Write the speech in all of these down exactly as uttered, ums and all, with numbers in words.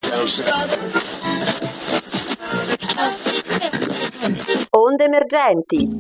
Onde emergenti.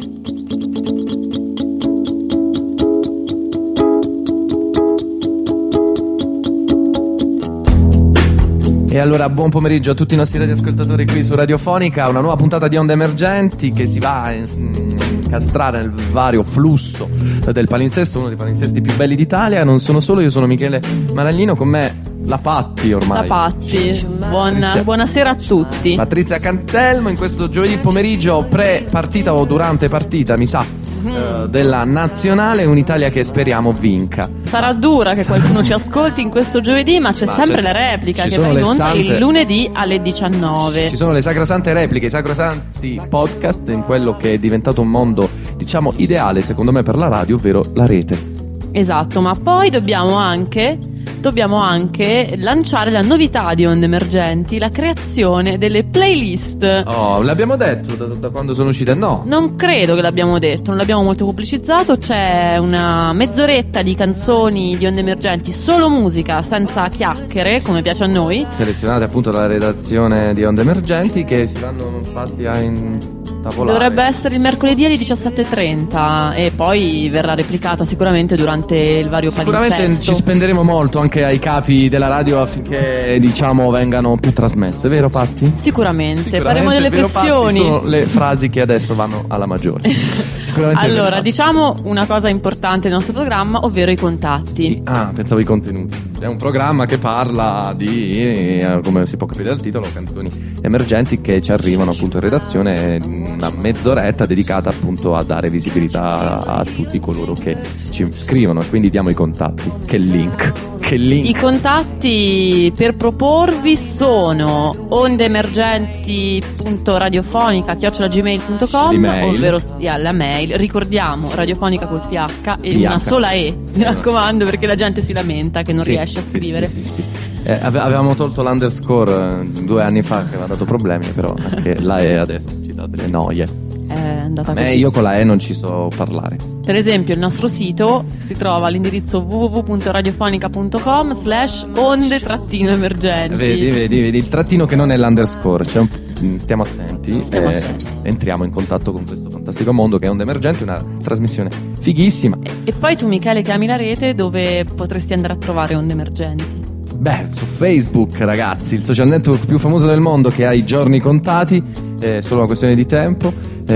E allora buon pomeriggio a tutti i nostri radioascoltatori qui su Radiofonica, una nuova puntata di Onde Emergenti che si va a incastrare nel vario flusso del palinsesto, uno dei palinsesti più belli d'Italia. Non sono solo, io sono Michele Maraglino, con me la Patti ormai. La Patti, Buona, buonasera a tutti. Patrizia Cantelmo in questo giovedì pomeriggio pre-partita o durante partita, mi sa, mm. uh, della Nazionale, un'Italia che speriamo vinca. Sarà dura che qualcuno ci ascolti in questo giovedì, ma c'è ma sempre c'è, la replica che va in onda sante, il lunedì alle diciannove. Ci sono le sacrosante repliche, i sacrosanti podcast in quello che è diventato un mondo, diciamo, ideale secondo me per la radio, ovvero la rete. Esatto, ma poi dobbiamo anche Dobbiamo anche lanciare la novità di Onde Emergenti, la creazione delle playlist. Oh, l'abbiamo detto da, da quando sono uscite? No. Non credo che l'abbiamo detto, non l'abbiamo molto pubblicizzato. C'è una mezz'oretta di canzoni di Onde Emergenti, solo musica, senza chiacchiere, come piace a noi. Selezionate appunto dalla redazione di Onde Emergenti, che si vanno fatti a in... Tavolare. Dovrebbe essere il mercoledì alle diciassette e trenta e poi verrà replicata sicuramente durante il vario sicuramente palinsesto. Ci spenderemo molto anche ai capi della radio affinché, diciamo, vengano più trasmesse, vero Patti? Sicuramente, Sicuramente faremo delle vero, pressioni. Patti, sono le frasi che adesso vanno alla maggiore. Sicuramente. Allora, vero, diciamo una cosa importante del nostro programma, ovvero i contatti. Ah, pensavo i contenuti. È un programma che parla di, eh, come si può capire dal titolo, canzoni emergenti che ci arrivano appunto in redazione. Una mezz'oretta dedicata appunto a dare visibilità a, a tutti coloro che ci scrivono, e quindi diamo i contatti. Che link, che link. I contatti per proporvi sono ondeemergenti punto radiofonica chiocciola gmail punto com, ovvero sia la mail. Ricordiamo, radiofonica col P H e P H. Una sola E, mi raccomando, perché la gente si lamenta che non sì, riesce a scrivere. Sì, sì, sì, sì. Eh, avevamo tolto l'underscore eh, due anni fa, che aveva dato problemi, però anche la E adesso ci dà delle noie. È andata a me, così. Io con la E non ci so parlare. Per esempio il nostro sito si trova all'indirizzo w w w punto radiofonica punto com slash onde trattino emergenti. Vedi, vedi, vedi, il trattino che non è l'underscore, cioè un... stiamo attenti, stiamo eh, attenti. Entriamo in contatto con questo fantastico mondo che è Onde Emergenti, una trasmissione fighissima. E, e poi tu, Michele, che ami la rete, dove potresti andare a trovare Onde Emergenti? Beh, su Facebook, ragazzi, il social network più famoso del mondo, che ha i giorni contati, è solo una questione di tempo,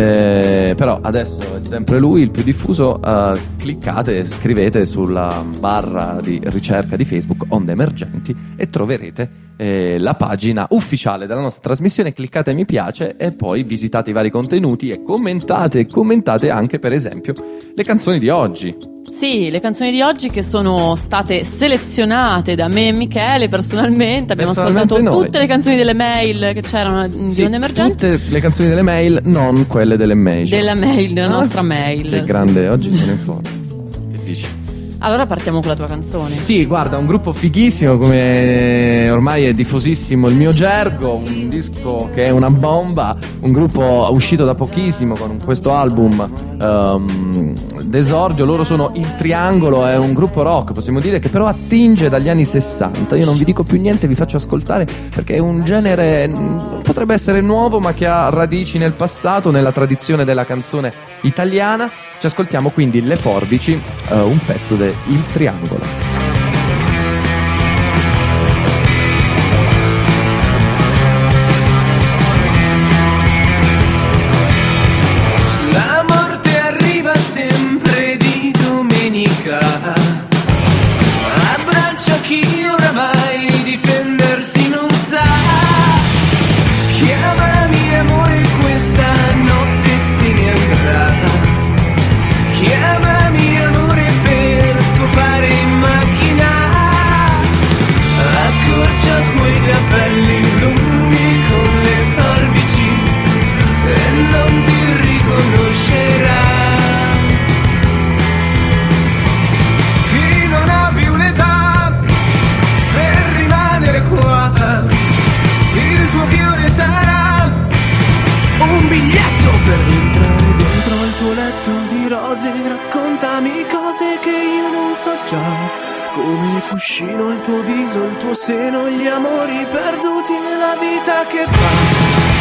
eh, però adesso è sempre lui il più diffuso. Uh, cliccate, scrivete sulla barra di ricerca di Facebook Onde Emergenti e troverete eh, la pagina ufficiale della nostra trasmissione. Cliccate mi piace e poi visitate i vari contenuti e commentate, commentate anche per esempio le canzoni di oggi. Sì, le canzoni di oggi che sono state selezionate da me e Michele personalmente. Abbiamo personalmente ascoltato noi. tutte le canzoni delle mail che c'erano di sì, Onde Emergenti. Tutte le canzoni delle mail, non quelle delle mail. Della mail, della no? nostra mail. Che grande, oggi sono in forma. Che dici? Allora partiamo con la tua canzone. Sì, guarda, un gruppo fighissimo, come ormai è diffusissimo il mio gergo, un disco che è una bomba, un gruppo uscito da pochissimo con questo album um, d'esordio. Loro sono Il Triangolo, è un gruppo rock, possiamo dire, che però attinge dagli anni sessanta. Io non vi dico più niente, vi faccio ascoltare perché è un genere, potrebbe essere nuovo, ma che ha radici nel passato, nella tradizione della canzone italiana. Ci ascoltiamo quindi Le Forbici, uh, un pezzo de Il Triangolo. Chiamami amore per scopare in macchina. Vediamo se non gli amori perduti nella vita che va.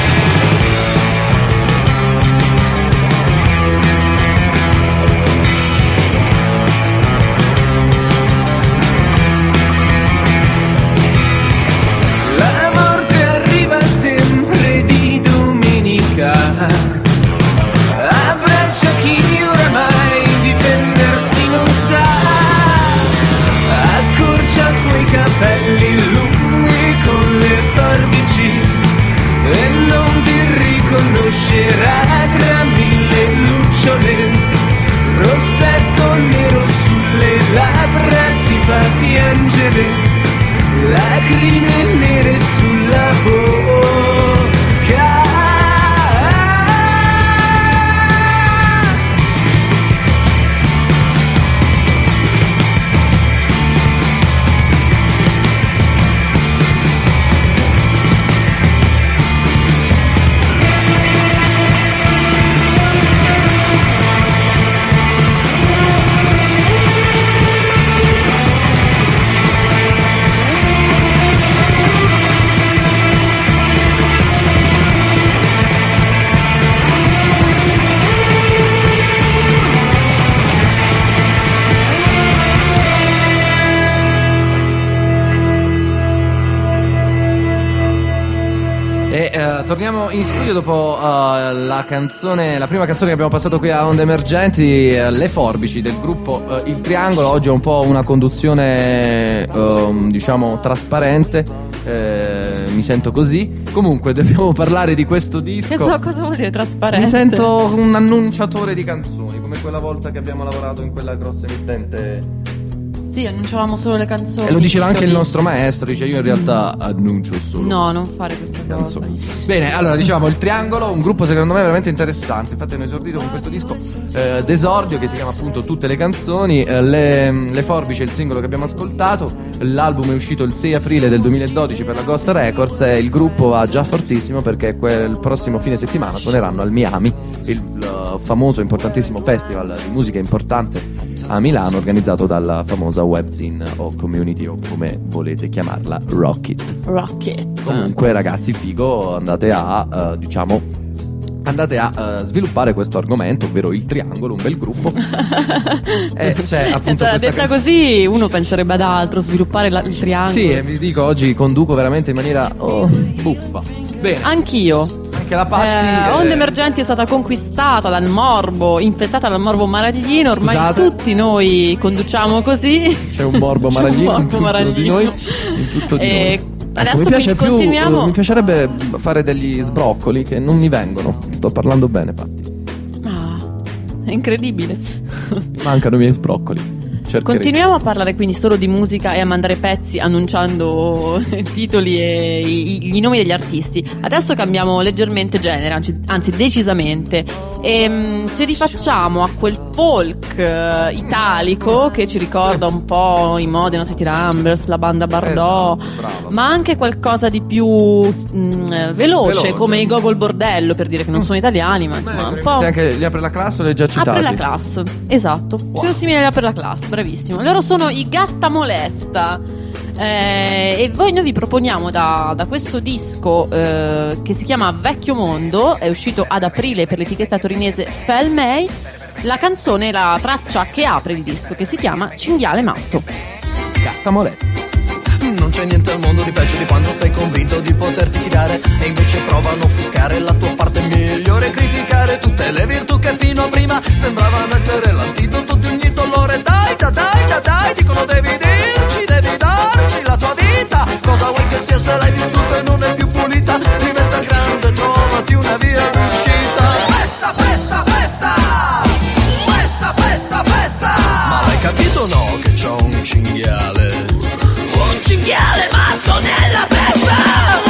La morte arriva sempre di domenica, abbraccia chi oramai difendersi non sa, accorcia quei capelli lunghi con le forbici e non ti riconoscerà tra mille lucciole, rossetto nero sulle labbra ti fa piangere, lacrime nere sulla bocca. E uh, torniamo in studio dopo uh, la canzone, la prima canzone che abbiamo passato qui a Onde Emergenti, uh, Le Forbici del gruppo uh, Il Triangolo. Oggi è un po' una conduzione uh, diciamo trasparente, uh, mi sento così. Comunque dobbiamo parlare di questo disco. Che so, cosa vuol dire trasparente? Mi sento un annunciatore di canzoni, come quella volta che abbiamo lavorato in quella grossa emittente. Sì, annunciavamo solo le canzoni. E lo diceva anche di... il nostro maestro, dice io in realtà annuncio solo. No, non fare questa cosa. Bene, allora diciamo Il Triangolo, un gruppo secondo me veramente interessante. Infatti hanno esordito con questo disco eh, d'esordio che si chiama appunto Tutte le canzoni. eh, le, le Forbici è il singolo che abbiamo ascoltato. L'album è uscito il sei aprile del duemiladodici per la Ghost Records e il gruppo va già fortissimo perché quel prossimo fine settimana suoneranno al Miami, il uh, famoso importantissimo festival di musica importante a Milano, organizzato dalla famosa webzine o community o come volete chiamarla, Rocket. Rocket. Comunque ragazzi, figo, andate a uh, diciamo andate a uh, sviluppare questo argomento, ovvero il triangolo, un bel gruppo. E c'è appunto cioè, questa detta canz- così uno penserebbe ad altro, sviluppare la, il triangolo. Sì, e vi dico, oggi conduco veramente in maniera oh, buffa. Bene. Anch'io. Anche la Patti eh, eh... Onde Emergenti è stata conquistata dal morbo, infettata dal morbo maraglino. Ormai Scusate. tutti noi conduciamo così. C'è un morbo C'è un maraglino morbo in tutto maraglino. di noi, in tutto di E noi. adesso Ecco, mi piace più, continuiamo. mi piacerebbe fare degli sbroccoli che non mi vengono. Sto parlando bene, Patti. Ah, è incredibile. Mancano i miei sbroccoli. Cercherei. Continuiamo a parlare quindi solo di musica e a mandare pezzi annunciando titoli e i, i nomi degli artisti. Adesso cambiamo leggermente genere, anzi, anzi decisamente, e um, ci rifacciamo a quel folk uh, italico che ci ricorda un po' i Modena City Ramblers, la banda Bardot, Esatto, brava. ma anche qualcosa di più um, veloce, Veloce. come i Gogol Bordello, per dire che non sono italiani, ma insomma un po'. Anche gli Apre la Classe o li hai già citati? Apre la Classe, esatto, Wow. più simile agli Apre la Classe, bravissimo. Loro sono i Gatta Molesta. Eh, e voi noi vi proponiamo da, da questo disco eh, che si chiama Vecchio Mondo, è uscito ad aprile per l'etichetta torinese Felmei, la canzone, la traccia che apre il disco, che si chiama Cinghiale Matto. Gatta Molesta. Non c'è niente al mondo di peggio di quando sei convinto di poterti fidare e invece provano a offuscare la tua parte migliore, criticare tutte le virtù che fino a prima sembravano essere l'antidoto di ogni dolore. Dai, da, dai, da, dai, dicono devi dirci, devi darci la tua vita. Cosa vuoi che sia se l'hai vissuta e non è più pulita? Diventa grande, trovati una via d'uscita. Questa, questa, questa, questa, questa, questa. Ma l'hai capito no che c'ho un cinghiale? Un cinghiale matto nella testa!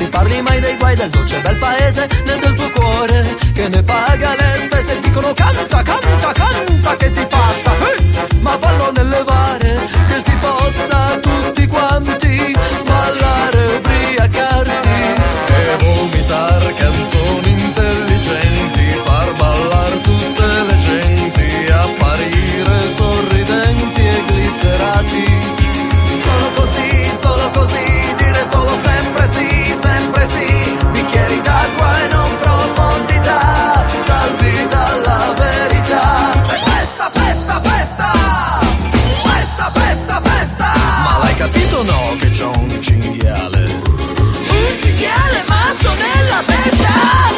ti parli mai dei guai del dolce bel paese, né del tuo cuore che ne paga le spese. Dicono canta, canta, canta, che ti passa? Hey! Ma fallo nell'elevare, che si possa tutti quanti ballare, ubriacarsi e vomitar canzoni intelligenti, far ballar tutte le genti, apparire sorridenti e glitterati. Solo così, solo così, dire solo sempre sì, sempre sì. Bicchieri d'acqua e non profondità, salvi dalla verità. Pesta, pesta, pesta, pesta, pesta, pesta. Ma l'hai capito no che c'ho un cinghiale? Un cinghiale matto nella testa.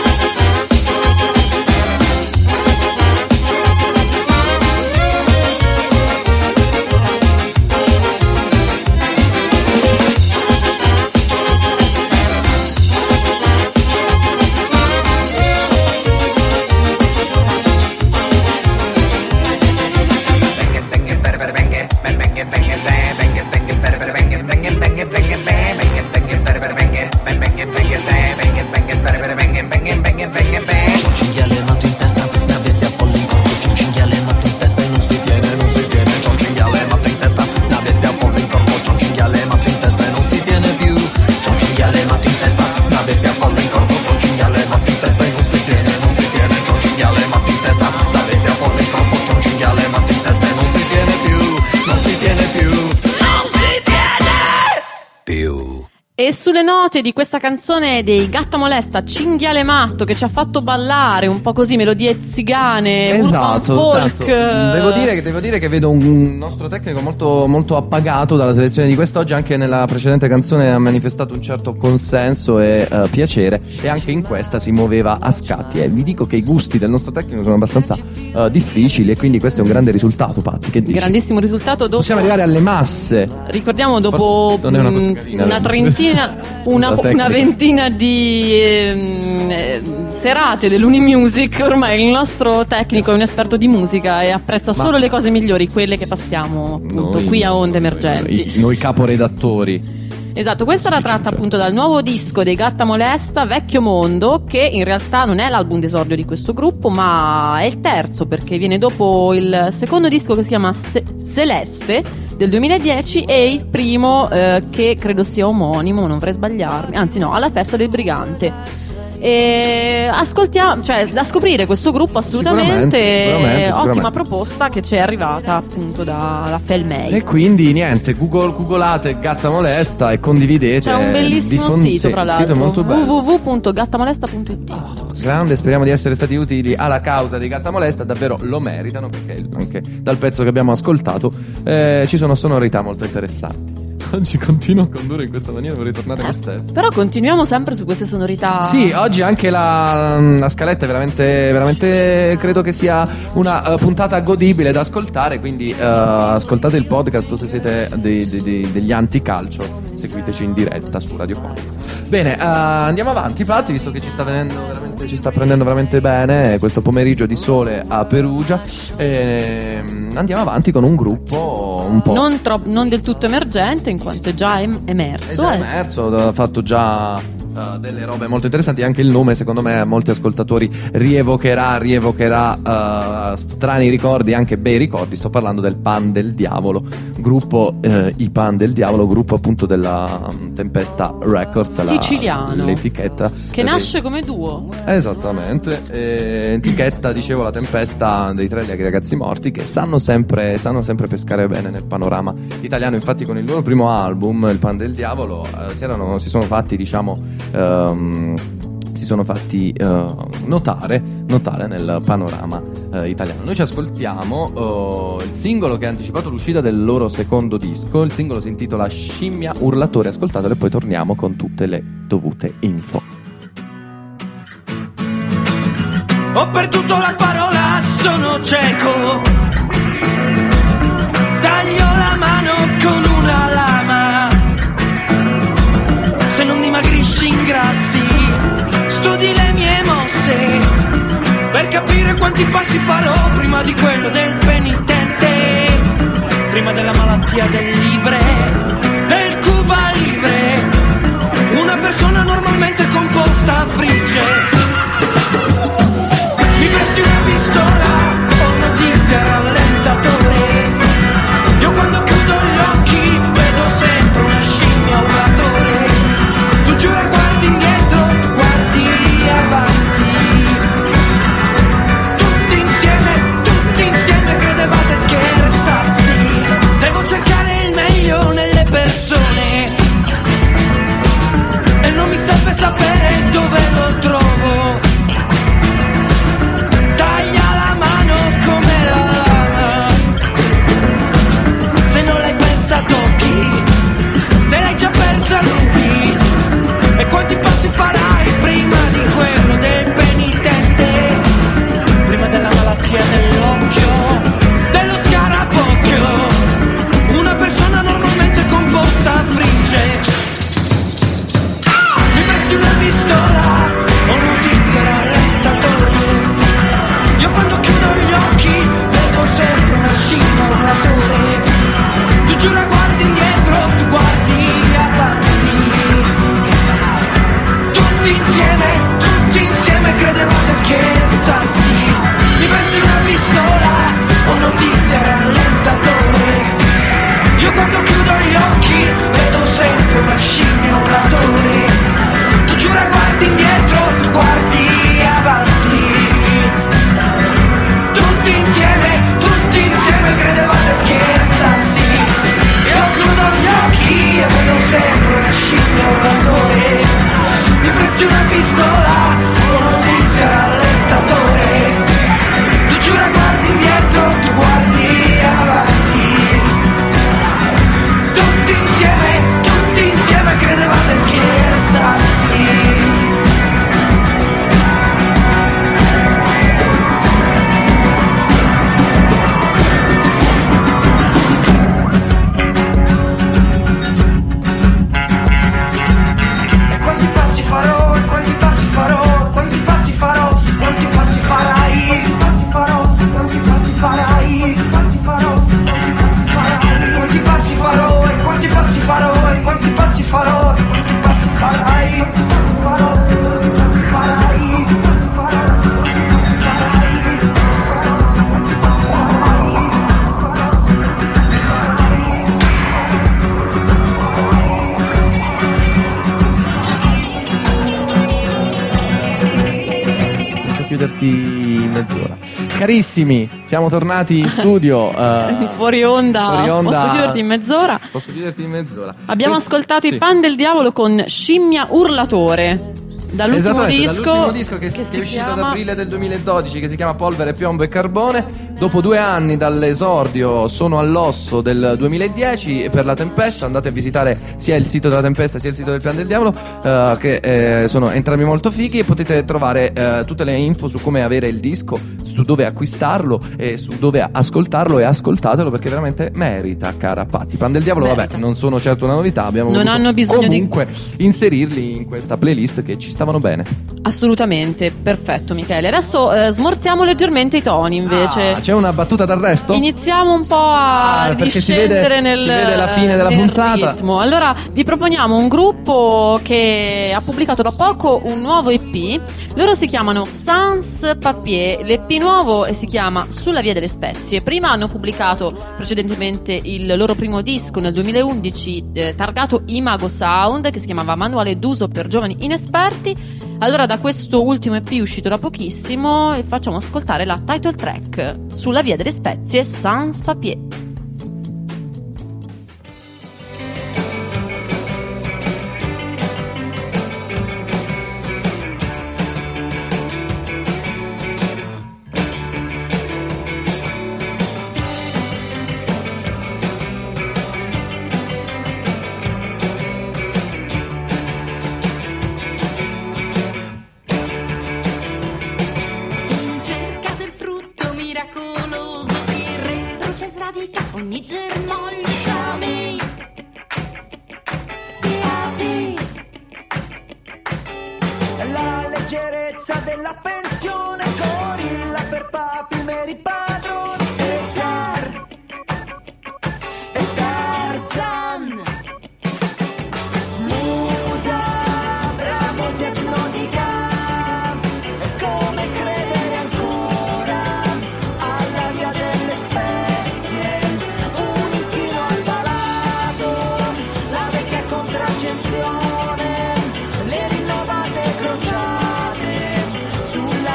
E sulle note di questa canzone dei Gatta Molesta, Cinghiale Matto, che ci ha fatto ballare un po' così, melodie zigane, esatto, folk. esatto. Devo dire, che, devo dire che vedo un nostro tecnico molto, molto appagato dalla selezione di quest'oggi. Anche nella precedente canzone ha manifestato un certo consenso e uh, piacere, e anche in questa si muoveva a scatti. E vi dico che i gusti del nostro tecnico sono abbastanza uh, difficili, e quindi questo è un grande risultato, Patti. Che dici? Grandissimo risultato. Dopo, possiamo arrivare alle masse. Ricordiamo, dopo una, mh, una trentina Una, una ventina di eh, serate dell'Unimusic, ormai il nostro tecnico è un esperto di musica e apprezza Ma solo le cose migliori, quelle che passiamo appunto noi, qui a Onde Emergenti. Noi, noi caporedattori. Esatto, questa era tratta appunto dal nuovo disco dei Gatta Molesta, Vecchio Mondo, che in realtà non è l'album d'esordio di questo gruppo, ma è il terzo, perché viene dopo il secondo disco che si chiama Se- Celeste del duemiladieci, e il primo eh, che credo sia omonimo, non vorrei sbagliarmi, anzi no, Alla festa del brigante. E ascoltiamo, cioè da scoprire questo gruppo assolutamente, sicuramente, sicuramente, ottima sicuramente. proposta che ci è arrivata appunto dalla Felmei. E quindi niente, Google, googolate Gatta Molesta e condividete. C'è un bellissimo diffon- sito, tra l'altro, sito molto bello. w w w punto gattamolesta punto i t. Oh, grande, speriamo di essere stati utili alla causa di Gatta Molesta, davvero lo meritano, perché anche dal pezzo che abbiamo ascoltato eh, ci sono sonorità molto interessanti. Oggi continuo a condurre in questa maniera, vorrei tornare me stesso. Però continuiamo sempre su queste sonorità. Sì, oggi anche la, la scaletta è veramente, veramente credo che sia una uh, puntata godibile da ascoltare. Quindi uh, ascoltate il podcast, o se siete dei, dei, dei, degli anticalcio, seguiteci in diretta su Radio Fonica. Bene, uh, andiamo avanti, Patti, visto che ci sta venendo veramente, ci sta prendendo veramente bene questo pomeriggio di sole a Perugia. E, um, andiamo avanti con un gruppo un po' non, tro- non del tutto emergente, in quanto è già em- emerso. È già eh. emerso, ha fatto già uh, delle robe molto interessanti. Anche il nome, secondo me, a molti ascoltatori rievocherà, rievocherà uh, strani ricordi, anche bei ricordi. Sto parlando del Pan del Diavolo, gruppo uh, I Pan del Diavolo, gruppo appunto della um, Tempesta Records, la, siciliano, l'etichetta che eh, nasce come duo. Esattamente, eh, etichetta, dicevo, la Tempesta dei tre Allegri Ragazzi Morti, che sanno sempre, sanno sempre pescare bene nel panorama italiano. Infatti con il loro primo album, Il Pan del Diavolo, eh, si, erano, si sono fatti, diciamo, ehm, si sono fatti eh, notare, notare nel panorama eh, italiano. Noi ci ascoltiamo eh, il singolo che ha anticipato l'uscita del loro secondo disco. Il singolo si intitola Scimmia Urlatore. Ascoltatelo e poi torniamo con tutte le dovute info. Ho perduto la parola, sono cieco. Taglio la mano con una lama. Se non dimagrisci ingrassi, studi le mie mosse per capire quanti passi farò prima di quello del penitente, prima della malattia del libre, del Cuba Libre. Una persona normalmente composta frigge. Mi presti una pistola o notizie rallentatore. Io quando chiudo gli occhi vedo sempre una scimmia urlatore. Tu giura guardi indietro, tu guardi avanti. Tutti insieme, tutti insieme credevate scherzassi. Devo cercare il meglio nelle persone e non mi serve sapere dove lo trovo. Taglia la mano come la lama. Se non l'hai persa tocchi, se l'hai già persa rubi. E quanti passi farai prima di quello del penitente? Prima della malattia dell'occhio, dello scarabocchio. Una persona normalmente composta frigge. Mi presti una pistola o notizie rallentatore. Io quando chiudo gli occhi vedo sempre una scimmia urlatore. Tu giura guardi indietro, tu guardi avanti. Tutti insieme, tutti insieme credevate scherzassi. Mi presti una pistola o notizie rallentatore. Io quando chiudo gli occhi vedo sempre una scimmia urlatore. Tu giura guardi indietro, tu guardi avanti. Tutti insieme, tutti insieme credevate scherzassi. Io chiudo gli occhi e vedo sempre una scimmia urlatore. Mi presti una pistola o notizia rallentatore. Tu giura guardi indietro, tu guardi avanti. Tutti insieme, tutti insieme credevate scherzassi. E quanti passi farò, e quanti passi farò, e quanti passi farò, quanti passi farai, quanti passi farò, quanti passi farai, quanti passi farò, quanti passi farai, quanti passi farò, e quanti passi farò, e quanti passi farò, e quanti passi farai, quanti passi farò, quanti passi farai, quanti passi farò, quanti passi farai, quanti passi Posso chiuderti in mezz'ora. Carissimi, siamo tornati in studio. eh, Fuori onda. fuori onda. Posso chiuderti in mezz'ora? Posso chiuderti in mezz'ora. Abbiamo Questo- ascoltato sì. i Pan del Diavolo con Scimmia Urlatore. Dall'ultimo Esattamente, disco, dall'ultimo disco che, che che si è uscito chiama ad aprile del duemiladodici, che si chiama Polvere, Piombo e Carbone. Dopo due anni dall'esordio sono all'osso del duemiladieci e per la Tempesta andate a visitare sia il sito della Tempesta sia il sito del Pan del Diavolo, eh, che eh, sono entrambi molto fighi, e potete trovare eh, tutte le info su come avere il disco, su dove acquistarlo e su dove ascoltarlo, e ascoltatelo perché veramente merita, cara Patti. Pan del Diavolo, Merita. vabbè, non sono certo una novità, abbiamo Non voluto hanno bisogno di- comunque inserirli in questa playlist che ci stavano bene. assolutamente perfetto, Michele. Adesso eh, smorziamo leggermente i toni invece. Ah, c'è una battuta d'arresto? Iniziamo un po' a Ah, perché si discendere vede- nel, si vede la fine della nel puntata. ritmo. Allora vi proponiamo un gruppo che ha pubblicato da poco un nuovo E P. Loro si chiamano Sans Papier. L'E P nuovo si chiama Sulla via delle spezie. Prima hanno pubblicato precedentemente il loro primo disco nel duemilaundici, eh, targato Imago Sound, che si chiamava Manuale d'uso per giovani inesperti. Allora da questo ultimo E P uscito da pochissimo facciamo ascoltare la title track Sulla via delle spezie, Sans Papier. In cerca del frutto miracoloso, il re dolce sradica ogni germoglio. Sciami, ti apri. La leggerezza della pensione, gorilla per papi, meri padroni e zar e Tarzan. Musa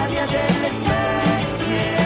sulla via delle spezie.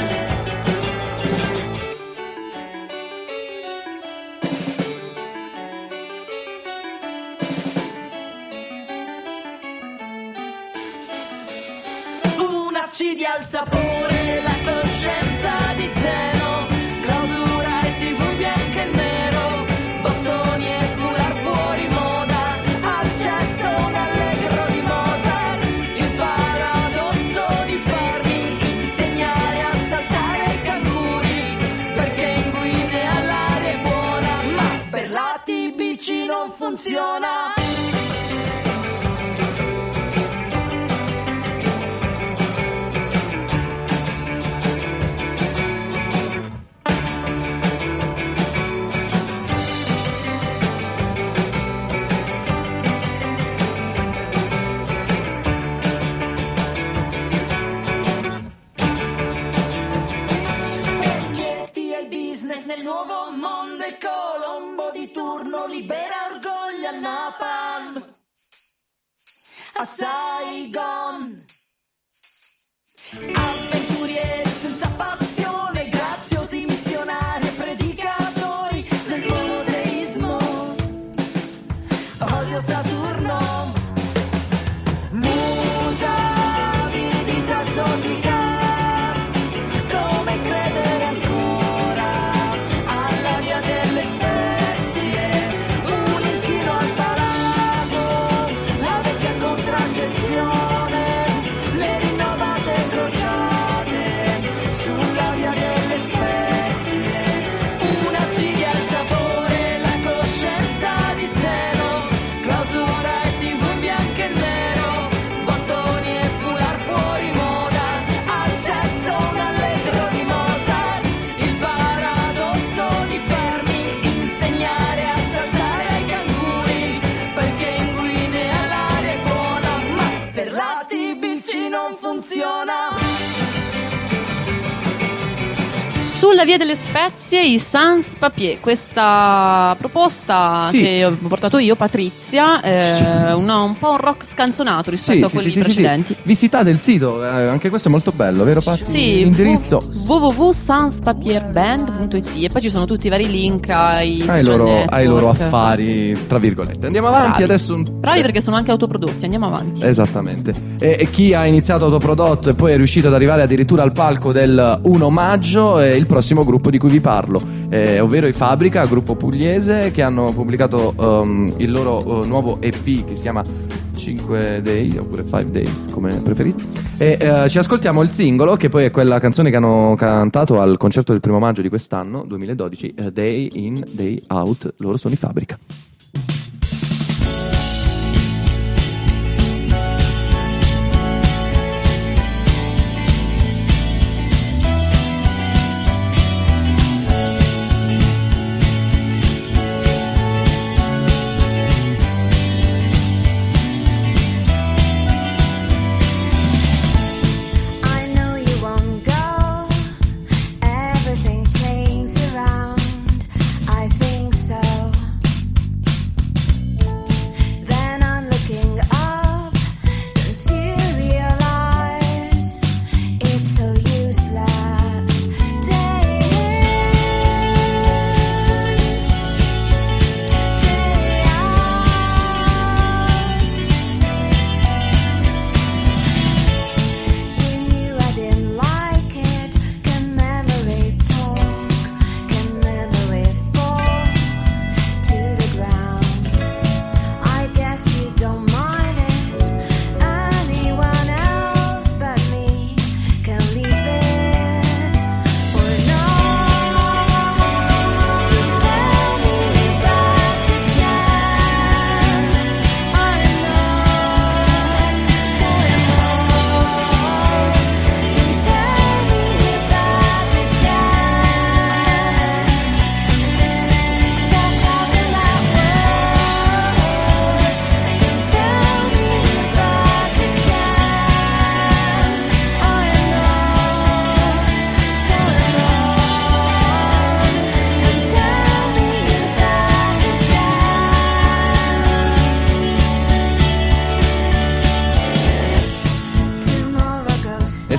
Una cidia al sapore, la coscienza di zero, clausura e tv bianco e nero, bottoni e foulard fuori moda, al cesso un allegro di Mozart, il paradosso di farmi insegnare a saltare i canguri, perché in Guinea l'aria è buona, ma per la T B C non funziona. Nel nuovo mondo il Colombo di turno libera orgoglio al Napalm, a Saigon, avventurieri senza passione, graziosi missionari e predicatori del monoteismo, odio Saturno, musa vita zotica. Sulla via delle spezie, i Sans Papier, questa proposta sì. che ho portato io, Patrizia, eh, una, un po' un rock scanzonato rispetto sì, a quelli sì, sì, precedenti. Sì, sì. Visitate il sito, eh, anche questo è molto bello, vero Pat? Sì, l'indirizzo w w w punto sans papier band punto i t e poi ci sono tutti i vari link ai, ai, loro, ai loro affari, tra virgolette. Andiamo avanti. Bravi. Adesso un... Bravi, perché sono anche autoprodotti, andiamo avanti. Esattamente. E, e chi ha iniziato autoprodotto e poi è riuscito ad arrivare addirittura al palco del primo maggio è il prossimo gruppo di cui vi parlo, eh, ovvero i Fabrica, gruppo pugliese, che hanno pubblicato um, il loro uh, nuovo E P che si chiama cinque Days oppure five Days, come preferite, e uh, ci ascoltiamo il singolo, che poi è quella canzone che hanno cantato al concerto del primo maggio di quest'anno duemiladodici, uh, Day In Day Out. Loro sono i Fabrica. Everything changes around. I think so.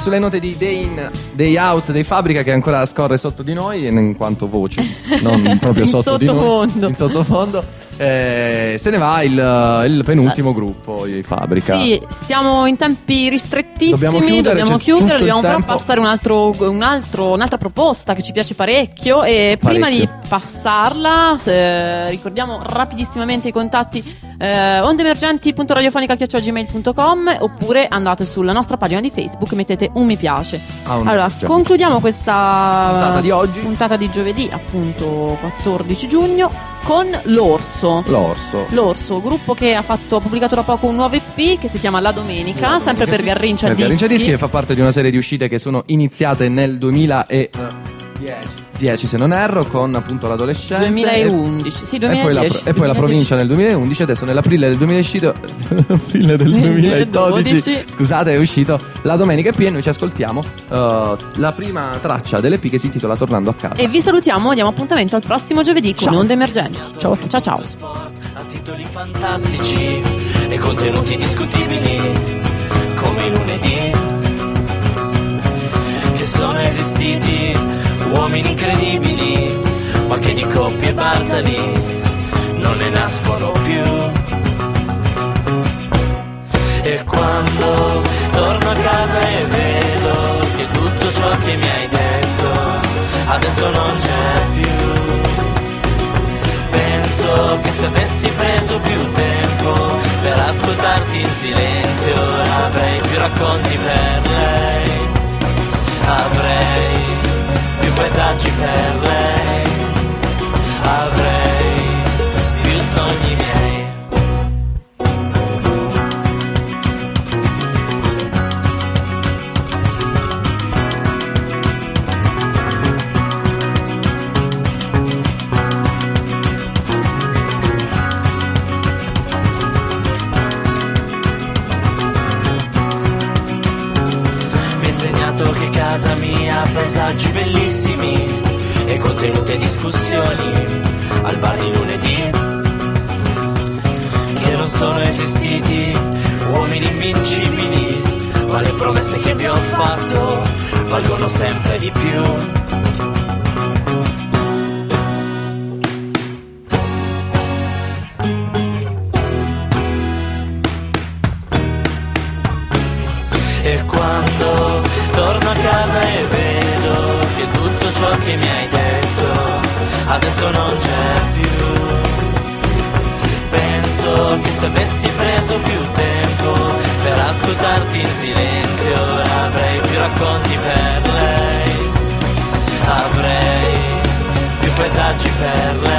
sulle note di Day In, Day Out dei Fabbrica, che ancora scorre sotto di noi in quanto voce, non proprio in sotto di noi, sottofondo. in sottofondo. Eh, se ne va il, il penultimo gruppo, i Fabbrica. Sì, siamo in tempi ristrettissimi, Dobbiamo chiudere, dobbiamo c'è chiudere, giusto il dobbiamo però tempo. passare un altro, un altro, un'altra proposta che ci piace parecchio. E Parecchio. prima di passarla, eh, ricordiamo rapidissimamente i contatti. Eh, ondeemergenti punto radiofonica chiocciola gmail punto com, oppure andate sulla nostra pagina di Facebook e mettete un mi piace. Ah, un Allora, Emergenti. concludiamo questa Puntata di oggi. puntata di giovedì, appunto quattordici giugno, con l'Orso. L'Orso. L'Orso, gruppo che ha fatto ha pubblicato da poco un nuovo E P che si chiama La Domenica, sempre per Garrincia Per Dischi. Garrincia Dischi, che fa parte di una serie di uscite che sono iniziate nel duemiladieci, se non erro, con appunto l'adolescente. duemilaundici, sì, E poi, la, duemiladieci, e poi la provincia nel duemilaundici. Adesso nell'aprile del duemilaundici, aprile del duemiladodici, scusate, è uscito La Domenica E P, e noi ci ascoltiamo uh, la prima traccia dell'E P, che si intitola Tornando a casa. E vi salutiamo, diamo appuntamento al prossimo giovedì con Ciao. Onde Emergenti. Ciao a tutti. Ciao ciao. A titoli fantastici e contenuti discutibili come i lunedì, che sono esistiti uomini incredibili, ma che di coppie e bartali non ne nascono più. E quando torno a casa e vedo che tutto ciò che mi hai detto adesso non c'è più, penso che se avessi preso più tempo per ascoltarti in silenzio avrei più racconti per lei, avrei più paesaggi per lei, avrei più sogni miei. Che casa mia ha paesaggi bellissimi e contenute discussioni al bar di lunedì, che non sono esistiti uomini invincibili, ma le promesse che vi ho fatto valgono sempre di più. E quando torno a casa e vedo che tutto ciò che mi hai detto adesso non c'è più, penso che se avessi preso più tempo per ascoltarti in silenzio avrei più racconti per lei, avrei più paesaggi per lei,